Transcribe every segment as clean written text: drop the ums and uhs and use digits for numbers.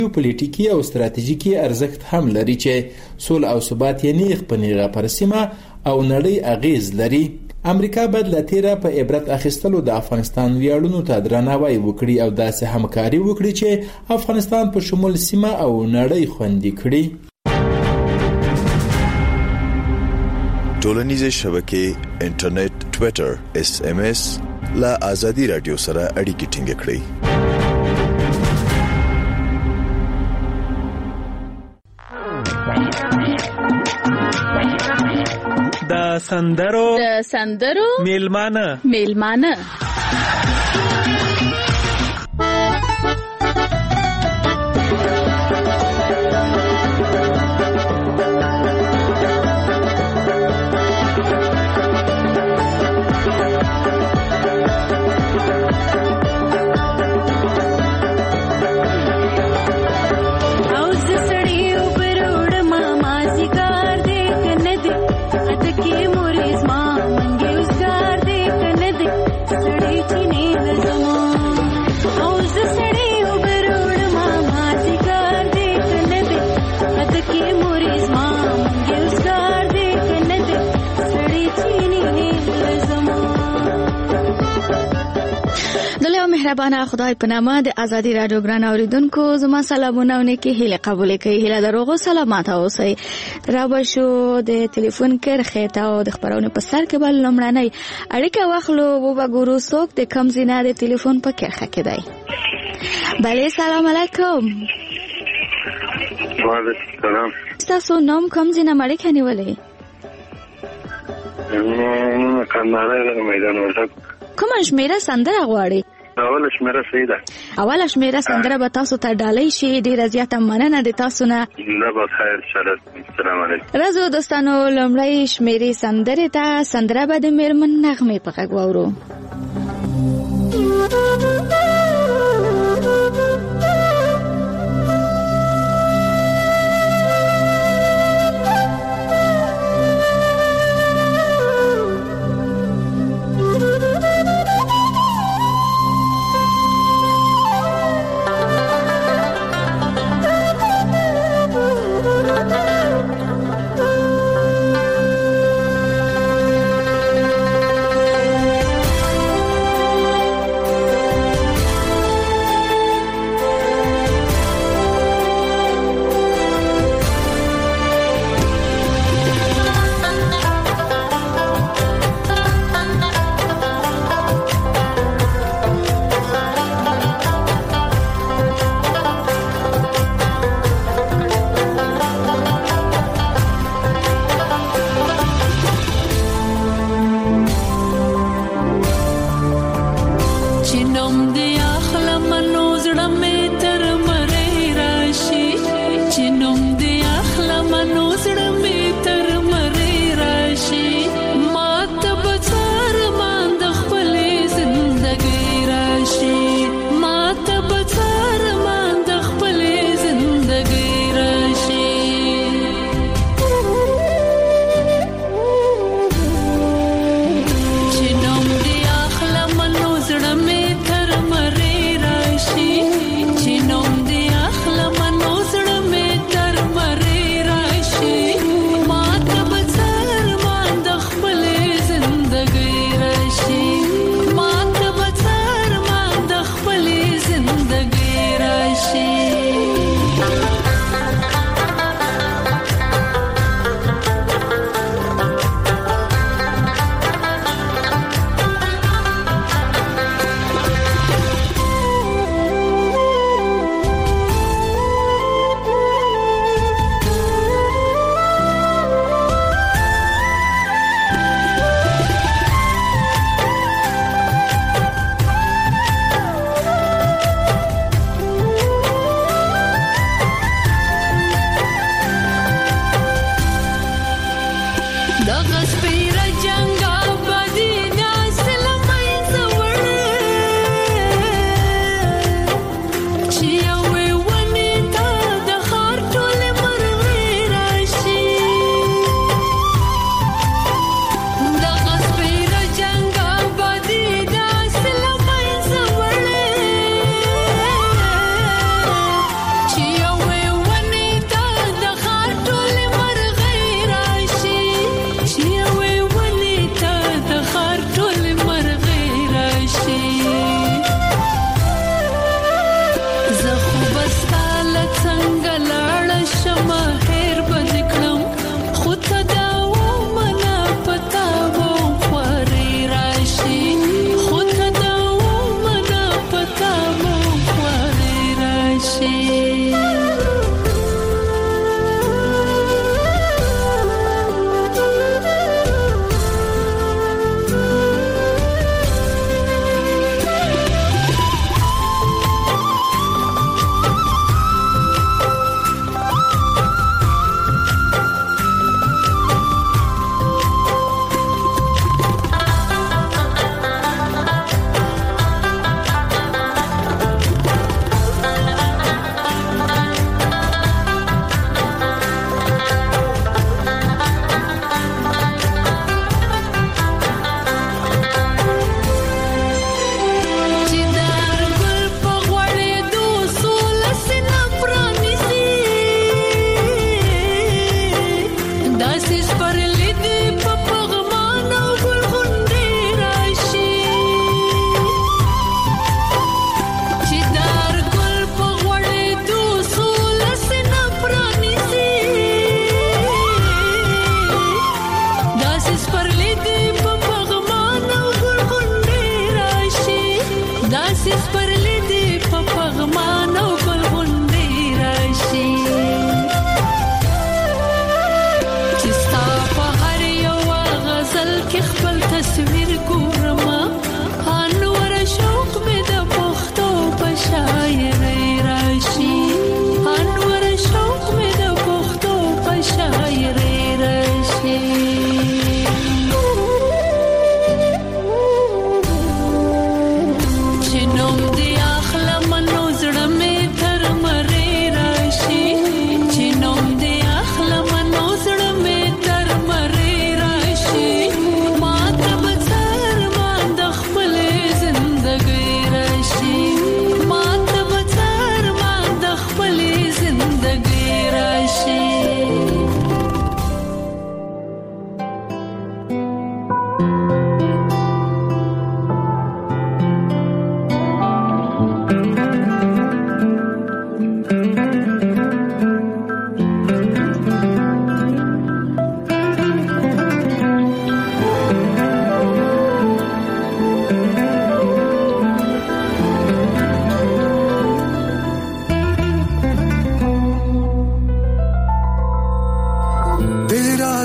پولیټیکي او ستراتیژیکي ارزښت هم لري چې سول او ثبات یې نیغ په نیغه پر سیمه او نړۍ اغیز لري. امریکا باید له تیره په عبرت اخیستلو د افغانستان ویاړونو ته درناوی وکړي او داسې همکاري وکړي چې افغانستان په شمول سیمه او نړۍ خوندي کړي. ټولنیزې شبکې، انټرنیټ، ټویټر، SMS لا آزادي رادیو سره اړیکې ټینګ کړئ. د سندرو میلمانه مهربانه خدای په نامه د ازادي رادیو ګران اوریدونکو زما سلامونه او نیکی هیله قبول کړئ. هیله دروغو سلامات اوسئ. راو شو د ټلیفون کرخه ته او د خبرونو په سر کې بل لمړنۍ اړیکه واخلو او وګورو څوک د کم زینه د ټلیفون په کرخه کې دی. بله سلام علیکم. وعلیکم السلام. تاسو نوم کم زینه مړی کنيولې؟ کندهار میدان وردګ. کوم شمیره سندره غواړي؟ اوله شمیره سیده. اوله شمیره سندره به تاسو ته ډالۍ شي. ډیره زیاته مننه د تاسو نه. الله به خیر شره. السلام علیکم. راځو دوستانو لمړی شمیره سندره ته سندره به د میرمن نغمه په غږ واورو.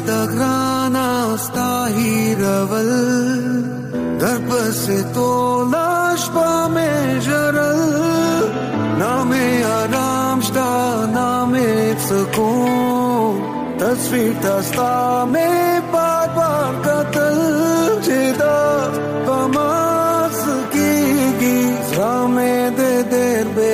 دگرانا ستاہی رول در پس تو لاش پا میں جرل نام آرام شتا نام سکون تصویر تستا میں بار بار قتل جدا پماس کی گی زامے دے دیر بے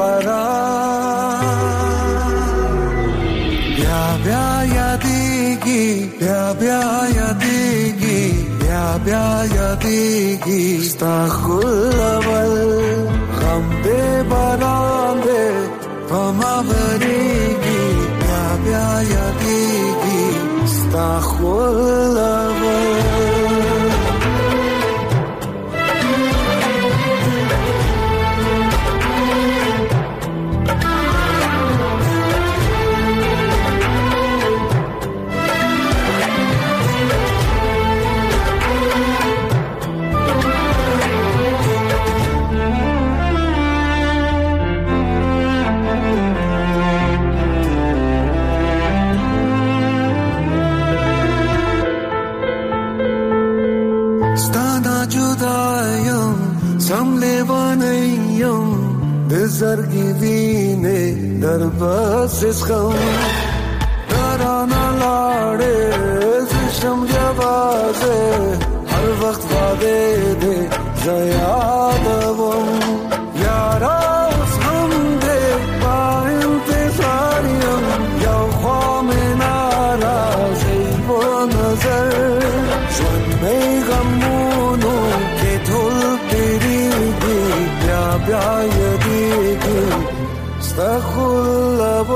قرار بیا بیا یادیگی بیا بیا یادیگی بیا بیا یادیگی ستا خلول غم دے باران دے پما بریگی بیا بیا یادیگی ستا خلول زرگی وینے در بس غم درانا لاڑے زشم جوازے ہر وقت وعدے دے زیادوم یارا اس غم دے با انتظاریم یا خوام نارازی و نظر جون میں غمونو کے دھول تیری گی بیا بیا یدیگی استغفر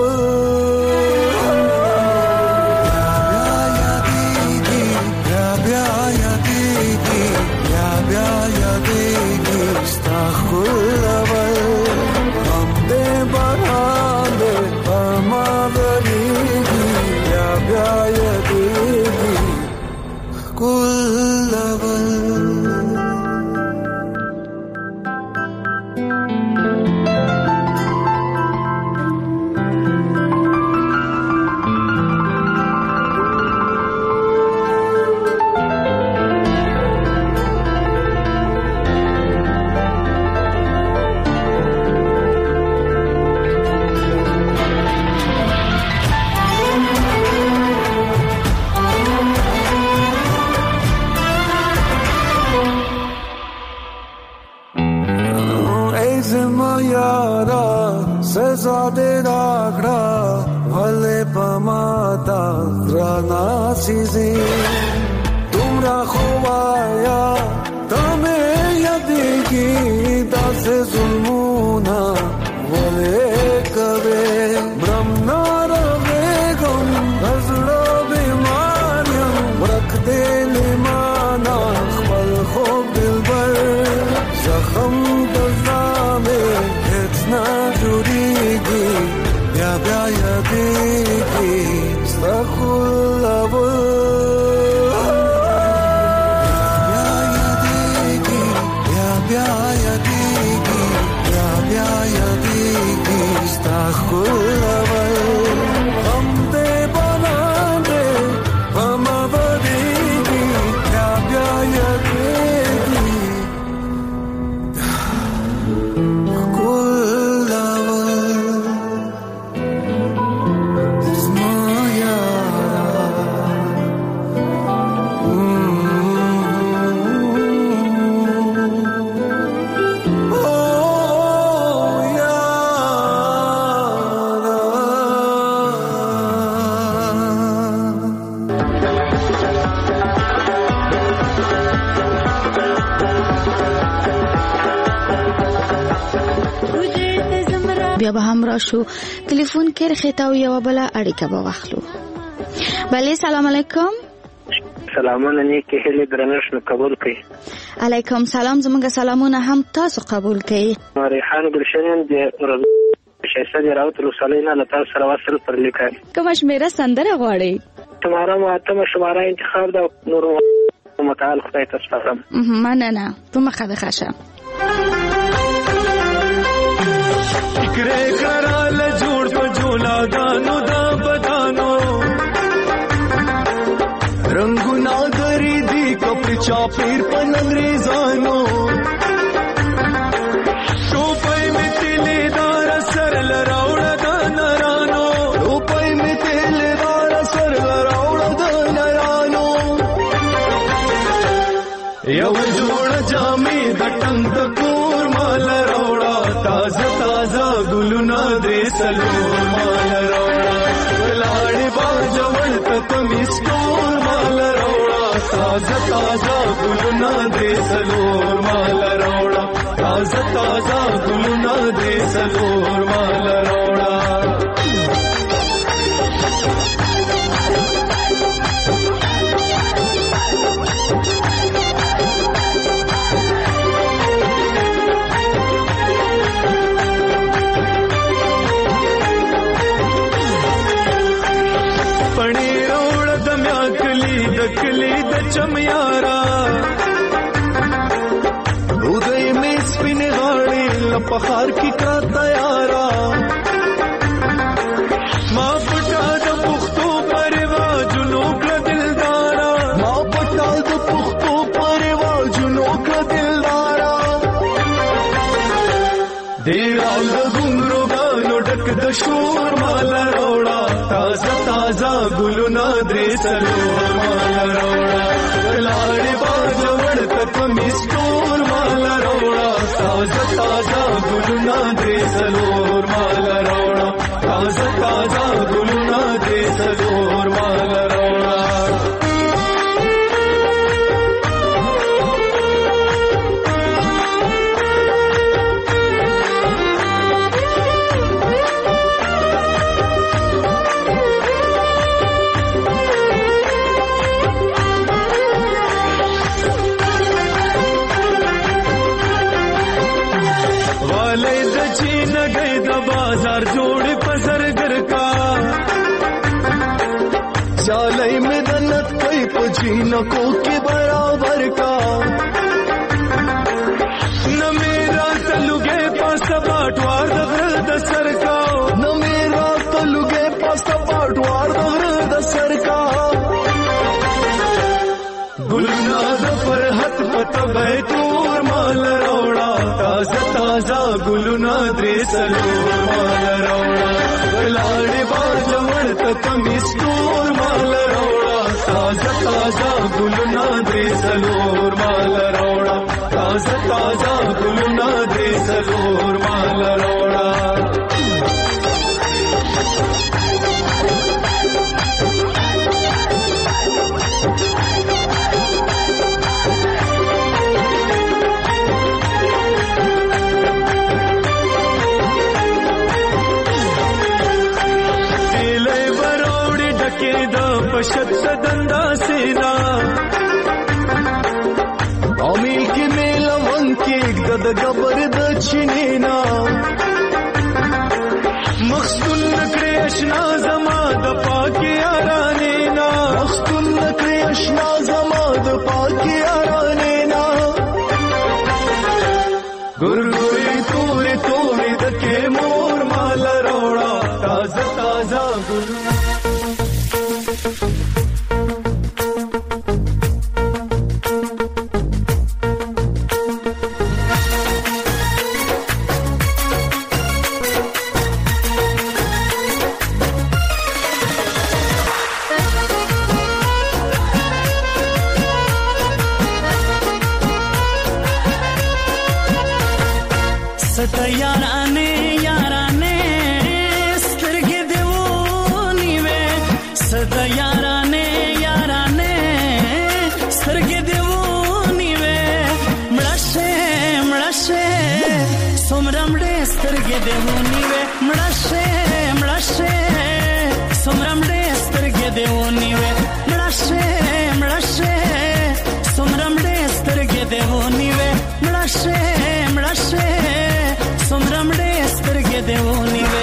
سزادے راگڑا بھلے پماتا رانا سیزی تمرا خوایا تمہیں یدیگی دس ظلمونا بھلے کبے برم نارغے گم نزڑا بیماریم رکھ دے لیمانا خبل خوب دل بر زخم دزامے اتنا جوریگی بیا بیا یادیگی استغفر بیا بیا یادیگی بیا بیا یادیگی استغفر غم دے بنا دے غم بدیگی بیا بیا یادیگی بیا به هم را شو تلیفون کر خطاو یو بلا اړیکه به واخلو. بله سلام علیکم. سلامونه نیکی هیله درنښت قبول کړئ. علیکم سلام زموږ سلامونه هم تاسو قبول کړئ. ریحان ګلشن د شایسته دی راوت رسولای نه تاسو سره وصل پر لیکل. کوم شمیره سندره غواړئ؟ تمہارا ماتم شماره انتخاب دا نور متعال خدای تاسو فهم. مننه په مخه د خاشه. فکرے کرال جوڑ پا جولا دانو دا بدانو चापेर पन अंग्रेजानो टोपई में तिलेदार सर लराउड़ा द नरानो टोपई में तिलेदार सर लराउड़ा द नरानो यव जोड़ जामे दटंग तकोर माल रौड़ा ताजा ताजा गुलुना दे सलोर माल रौड़ा लाड़े बाजवड़ तमिस्टोर माल रौड़ा ताजा ताजा गुलुना दे सलोर माल रौड़ा ताजा ताजा गुलुना दे सलोर माल रौड़ा दकली द चमयारा उदय में स्पिन गाड़ी लपहार की का तयारा माँ पटा द पुख्तो परवा जुनों का दिलदारा माँ पटा द पुख्तो परवा जुनों का दिलदारा देरा घुंगरो गानो डक द शोर माला रोड़ा ताजा ताजा गुलुना दे सलोर माला रोड़ा लाड़े बाजवड़ तक मिस्टोर माला रोड़ा ताजा ताजा गुलुना दे सलोर माला रोड़ा ताजा ताजा गुलुना दे सलोर माला रोड़ा बाजार जोड़े पसरगर का चालई में दन्नत कोई पजीना को के बराबर का न मेरा तलुगे पास बाटवार द सर का न मेरा तलुगे पास बाटवार द सर का गुलना पर हथ पत बैतूर माल रौड़ा ताजा ताजा गुलुना दे सलोर माल रौड़ा लाड़े बाजवड़ तक मिस्टोर माल रौड़ा ताजा ताजा गुलुना दे सलोर माल रौड़ा ताजा ताजा गुलुना दे सलोर माल रौड़ा पशत सदंदा सेना अमील के मेला वंके गद गबर दक्षिणेना मखस्तुल नकरे अशना जमा दपा के आरानेना मखस्तुल नकरे अशना जमा दपा के आरानेना गुरगुरी तोरे तोरे दके मोर माल रोड़ा ताजा ताजा गुरु याराने याराने स्वर्गे देवो नीवे सदा याराने याराने स्वर्गे देवो नीवे मळशे मळशे सोमरामडे स्वर्गे देवो नीवे मळशे मळशे सोमरामडे स्वर्गे देवो नीवे मळशे मळशे सोमरामडे स्वर्गे देवो नीवे मळशे मळशे सोमरामडे स्वर्गे देवो नीवे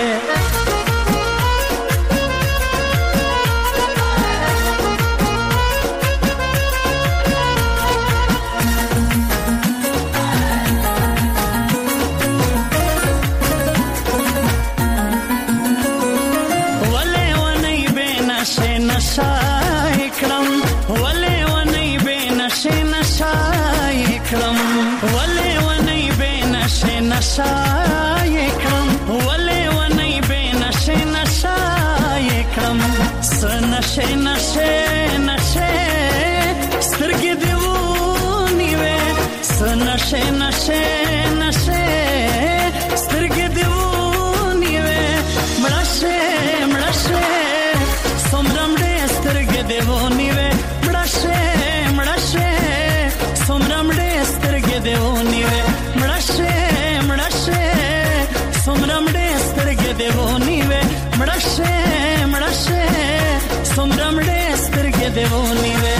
نشای کړم ولې ونی به نشه نشای کړم سنشه نشه نشه سترګې دی ونیوې سنشه نشه نشه سترګې دی ونیوې مړشه مړشه سمرم دې سترګې دی ونیوې مړشه مړشه سمرم دې سترګې دی ونیوې مړشه مړشه سمرم دې سترګې دی ونیوې مړشه مړشه سمرم دې سترګې دی ونیوې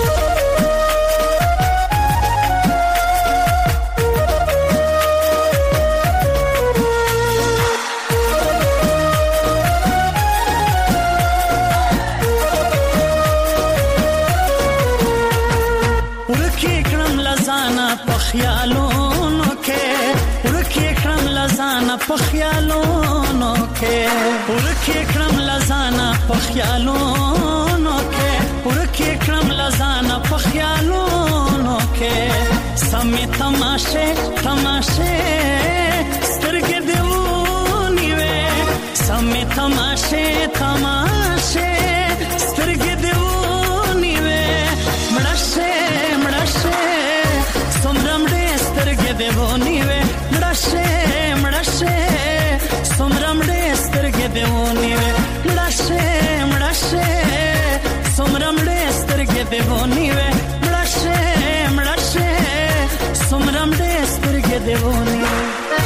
خیالونو کې ورکه کړم لزانا په خیالونو کې ورکه کړم لزانا په خیالونو کې ورکه کړم لزانا په خیالونو کې سمې تماشه تماشه سترګې دی ونیوې سمې تماشه تماشه سترګې دی ونیوې مړشه مړشه سمرم دې سترګې دی ونیوې مړشه مړشه سمرم دې سترګې دی ونیوې مړشه مړشه سمرم دې سترګې دی ونیوې مړشه مړشه سمرم دې سترګې دی ونیوې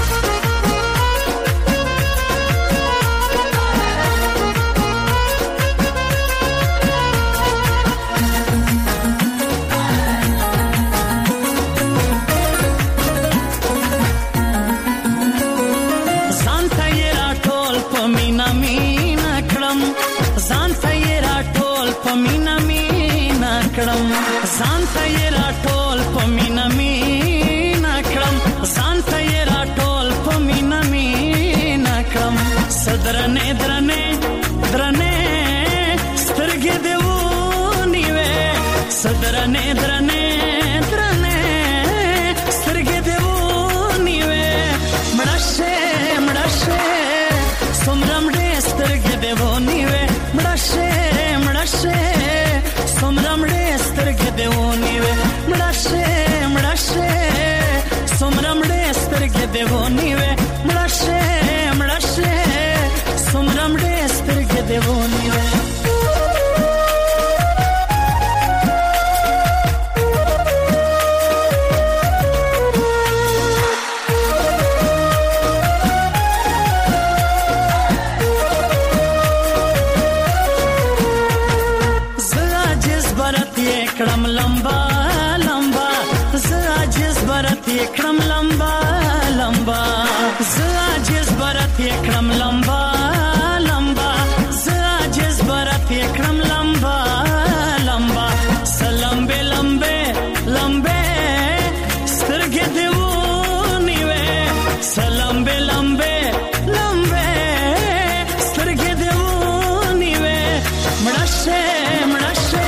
ځان ته یې راټول په مینا مینا کړم ځان ته یې راټول په مینا مینا کړم صدرنې درنې درنې سترګې دی ونیوې صدرنې درنې درنې سترګې دی ونیوې مړشه مړشه سمرم دې سترګې دی ونیوې مړشه مړشه سمرم دې سترګې دی ونیوې مړشه مړشه سمرم دې سترګې دی ونیوې مړشه مړشه سمرم دې سترګې دی ونیوې کړم لمبا لمبا زاجز برت کړم لمبا لمبا زاجز برت کړم لمبا لمبا زاجز برت کړم لمبا لمبا سلام به لمبه لمبه سترګې دی ونیوې سلام به لمبه لمبه سترګې دی ونیوې مړشه مړشه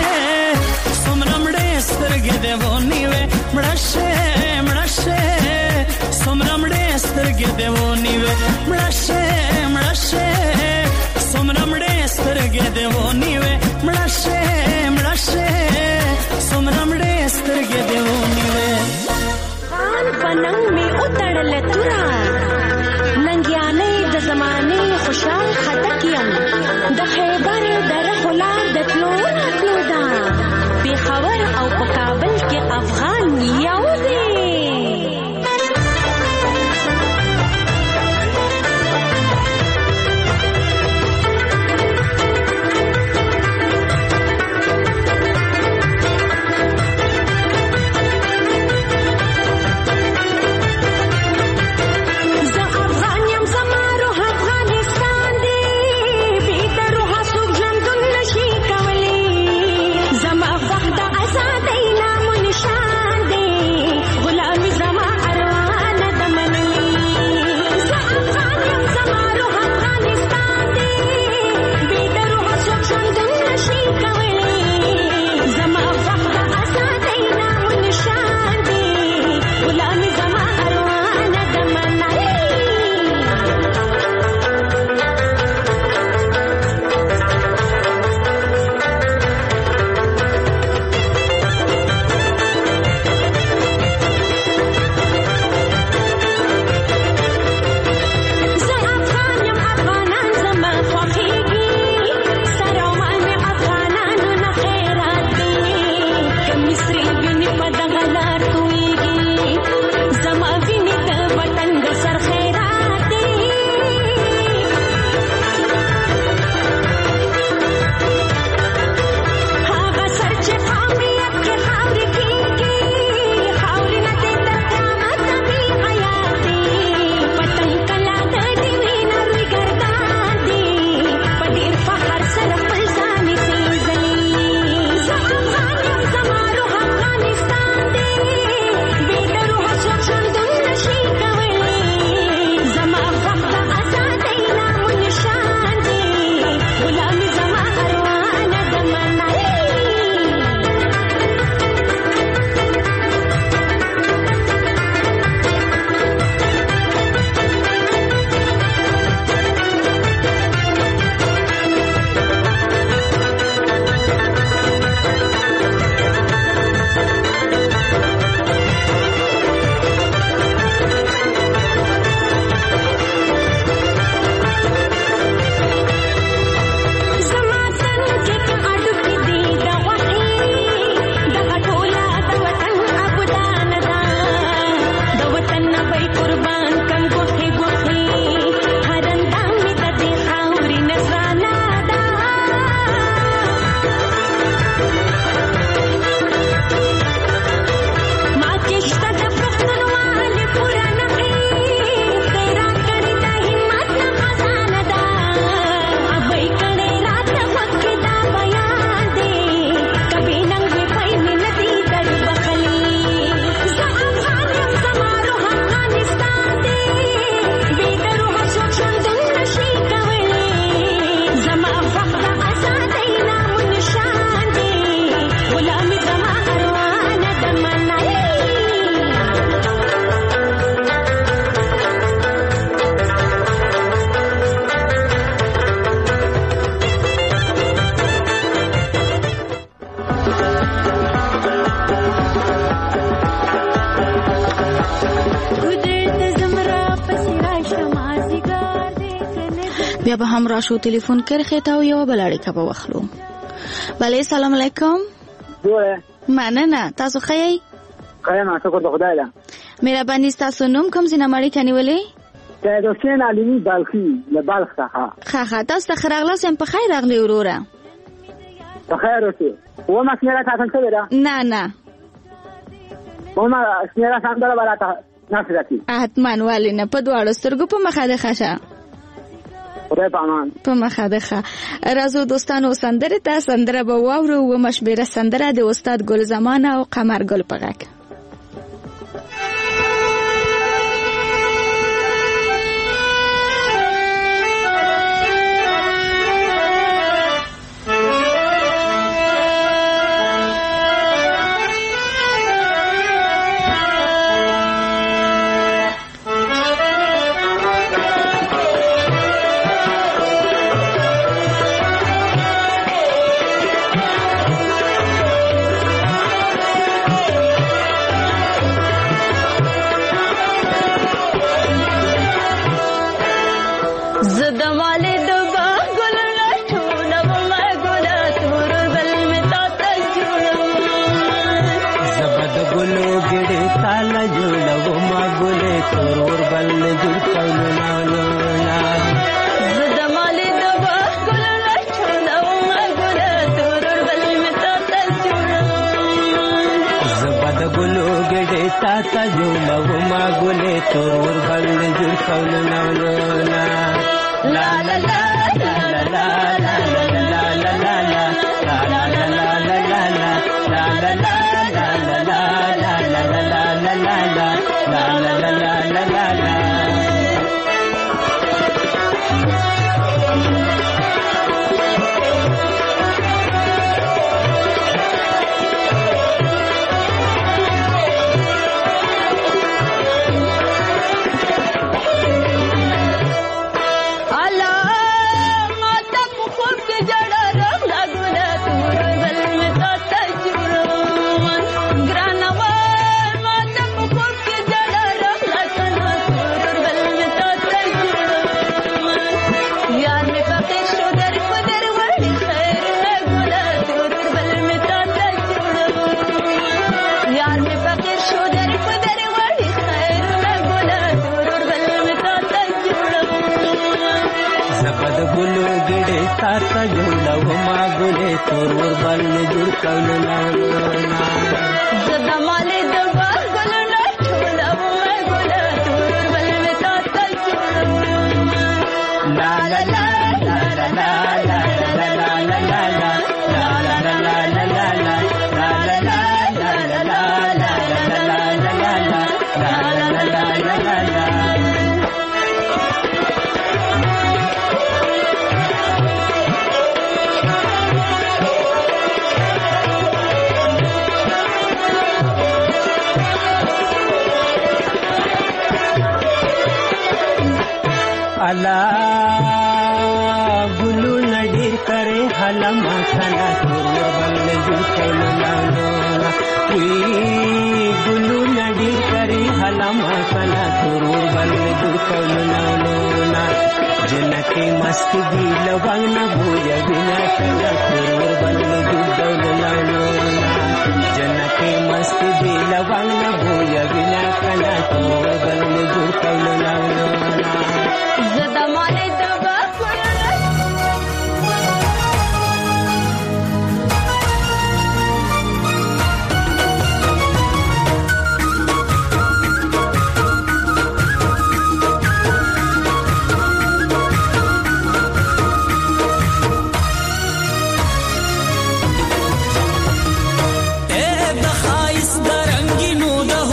سترګې دی ونیوې مړشه مړشه سمرم دې سترګې دی ونیوې مړشه مړشه سمرم دې سترګې دی ونیوې مړشه مړشه سمرم دې سترګې دی ونیوې خان پننګ می اتړل تورا ننګیانې د زمانه خوشال خټک یم د خیبر در خلار د تلو دا خبر او په کابل کې افغان یو دی زه افغان یم زما روح افغانستان دی بیا به هم راشو تلیفون کرخه تا و یو بل اړیکه به واخلو. بله سلام علیکم. جوړه مننه. تاسو ښه یئ؟ ښه یم، شکر د خدای ده. مهرباني ستاسو نوم کوم ځای نه اړیکه نیولې؟ سید حسین علي بلخي له بلخ څخه. ښه تاسو ته ښه راغلاست. یم په خیر راغلی وروره. په خیر اوسې. ومه شمېره ساتل شوې ده؟ نه ومه شمېره سندره به راته نښه راکړي. حتما ولې نه، په دواړو سترګو په مخه ده ښه شه. خدای په امان. په مخه ده ښه. راځو دوستانو سندرې ته. سندره به واورو. ومه شمېره سندره د استاد ګل زمان او قمر ګل په غږ.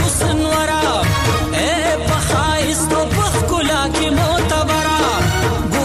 ګلونه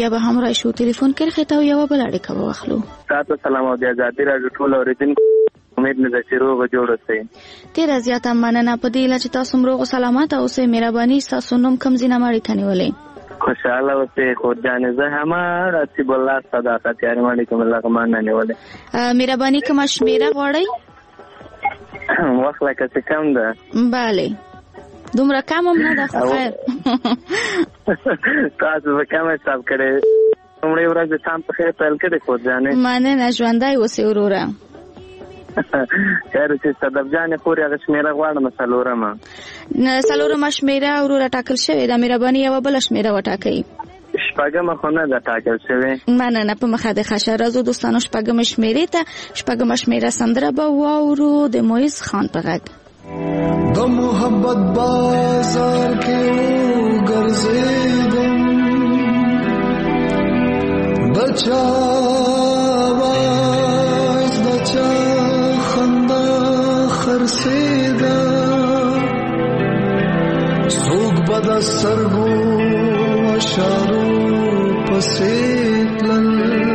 بیا به هم راشو ټلیفون کې خته او یو بل اړیکه واخلو. تاسو سلام او د آزادي راډیو ټول اوریدونکو امید مې ده چې روغ جوړ اوسئ. ډېره زیاته مننه په دې چې تاسو روغ سلامت اوسئ. مهرباني تاسو نوم کوم ځای نه اړیکه نیولې؟ خوشاله اوسئ. خود جان زه هم رسول الله صداقت یاري باندې کوم الله کومان نه نیولې. مهرباني کوم شمیره غواړئ؟ وخت لکه څه کم ده. bale دومره کم هم نه ده خو خیر. تاسو به کم حساب کړئ. لومړۍ ورځ د شام په خیر پیل کړئ خود جانې. مننه ژوندی اوسئ وروره. خیر چې صدف جانې پورې هغه شمیره غواړم څلورمه شمیره وروره ټاکل شوې ده. مهرباني یوه بله شمیره وټاکئ. شپږمه خو نه ده ټاکل شوې. مننه په مخه د ښه راځو دوستانو شپږمه شمیرې ته. شپږمه شمیره سندره به واورو د مویز خان په غږ. د محبت بازار کې وګرځېدم د چا آواز د چا خندا خرڅېده څوک به د سترګو اشارو پسې تلل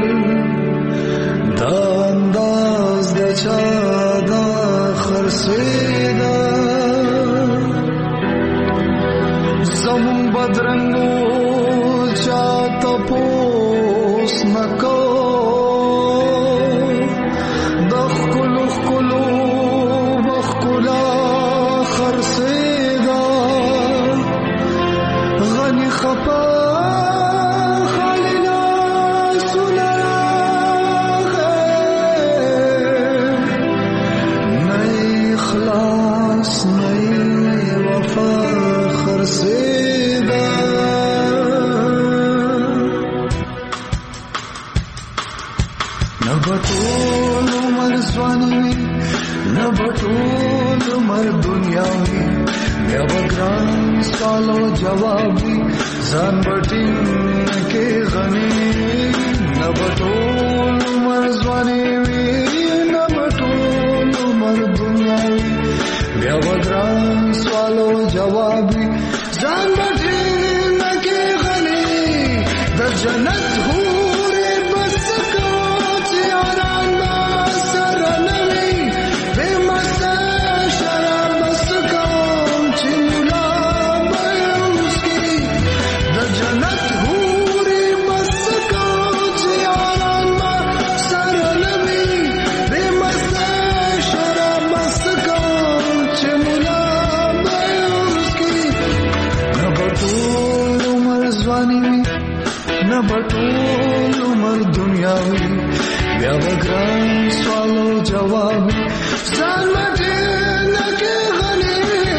دا انداز د چا دا خرڅېده زمون بدرنګو چا تپوس نکو د ښکلو ښکلو بښکلا خرڅېده غني خپه سوالو جوابي ځان بټین کې غني نه بټول مرزواني وي نه بټول مر دنیا بیا وګران سوالو جوابي ځان بټین کې غني د جنت هورې بس کو چې آرام سره نه وي به مسته شراب بس کو چې بټول عمر دنیاوي بیا وګران سوالو جوابي ځان مټه لکه غني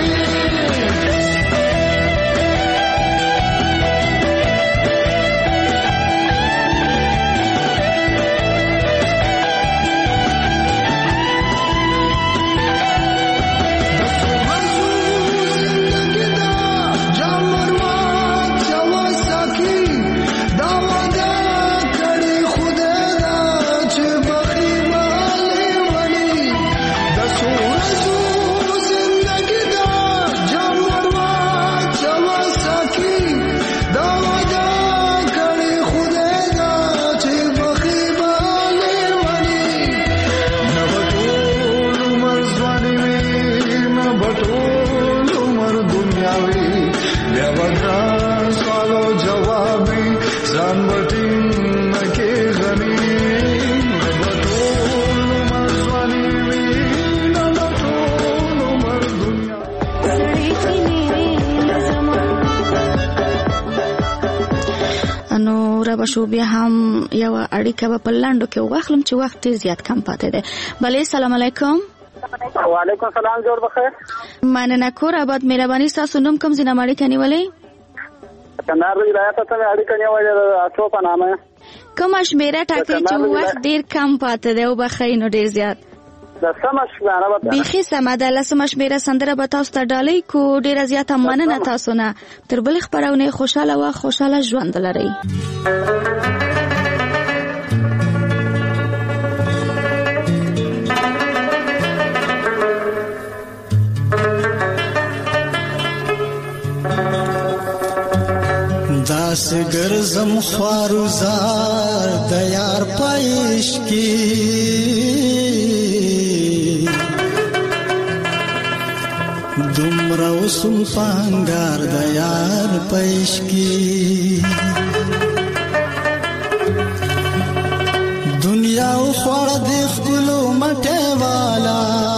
شو بیا هم یو اړیکه په لاندو کې واخلم چې وخت زیات کم پاتې ده. بله سلام علیکم. وعلیکم سلام جوړ بخیر. مننه کور آباد. مهرباني تاسو نوم کوم ځای نه اړیکه نیولې؟ کندهار ولایت ته اړیکه نیولې اچو په نامه. کوم شمیره ټاکئ چې وخت ډیر کم پاتې ده او بخیر نو ډیر زیات د سمشمره بیخي سمه ده. لسمه شمیره سندره به تاسو ته ډالۍ کو. ډیره زیاته مننه تاسو نه. تر بلې خپرونې خوشاله و خوشاله ژوند لرئ. داسې داسې ګرځم خواروزار د یار پېښ کې دومره وسم پانګار د یار پېښ کې دنیا خوړ د خپلو مټه والا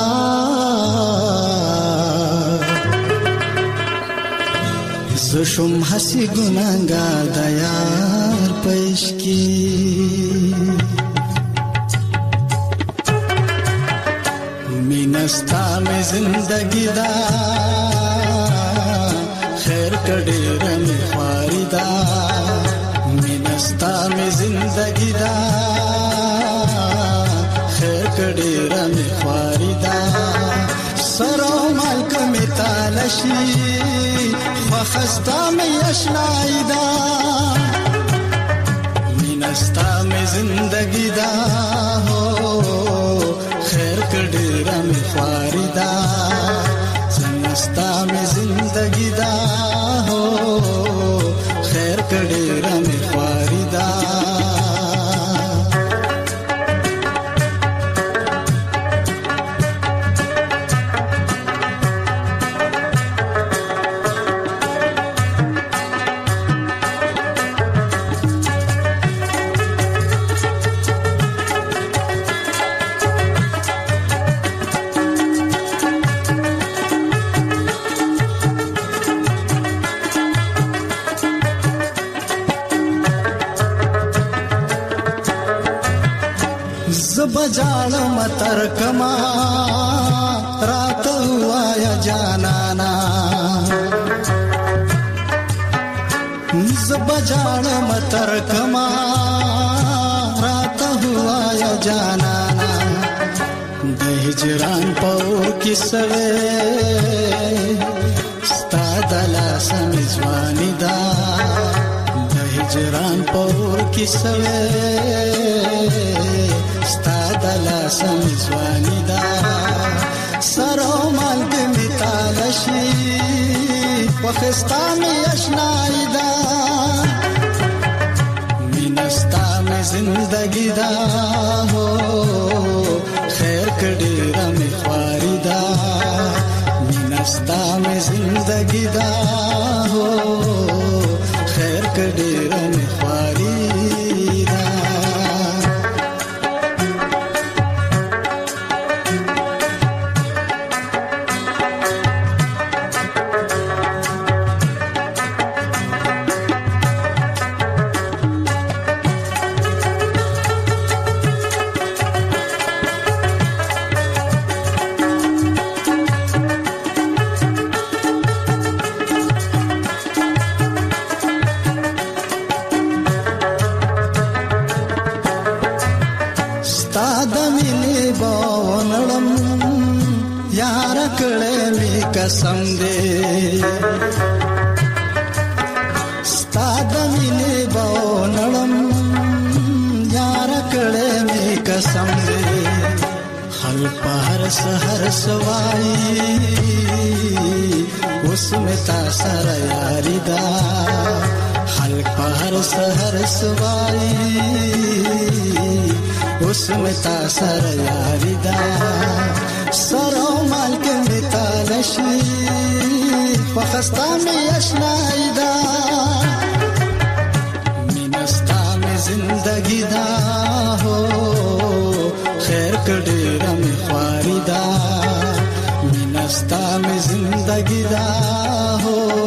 زشم حسی گناهگار د یار پېښ کې مینستا مې زندگی دا خیر کډې رمې خواریدا مینستا مې زندگی دا خیر کډې رمې خواریدا سرو مالک می تالشی خستا می اشنایدا مینستا می زندگی دا ہو خیر کډیرا می خواریدا سنستا می زندگی دا ہو خیر کډیرا می خواریدا बजाड़ मतर कमा रात हुआ या जानाना बजाड़ मतर कमा रात हुआ या जानाना दहजरान पौर की सवे स्तादला समझवानी दा दहजरान पौर की सवे ستادلا سمزوانی دا سرو مالک می تالشی وخستا می اشنائی دا مینستا می زندگی دا ہو خیر کډیرا می خواری دا مینستا می زندگی دا ہو خیر کډیرا می خواری कसम दे ستاد مینه بونړم یار کړه می قسم دې خل پهر سحر سوای اوس متا سر یاری دا خل پهر سحر سوای اوس متا سر یاری دا سرو مالک می تالشی وخستا می اشنای دا مینستا می زندگی دا ہو خیر کډیرا می خواری دا مینستا می زندگی دا ہو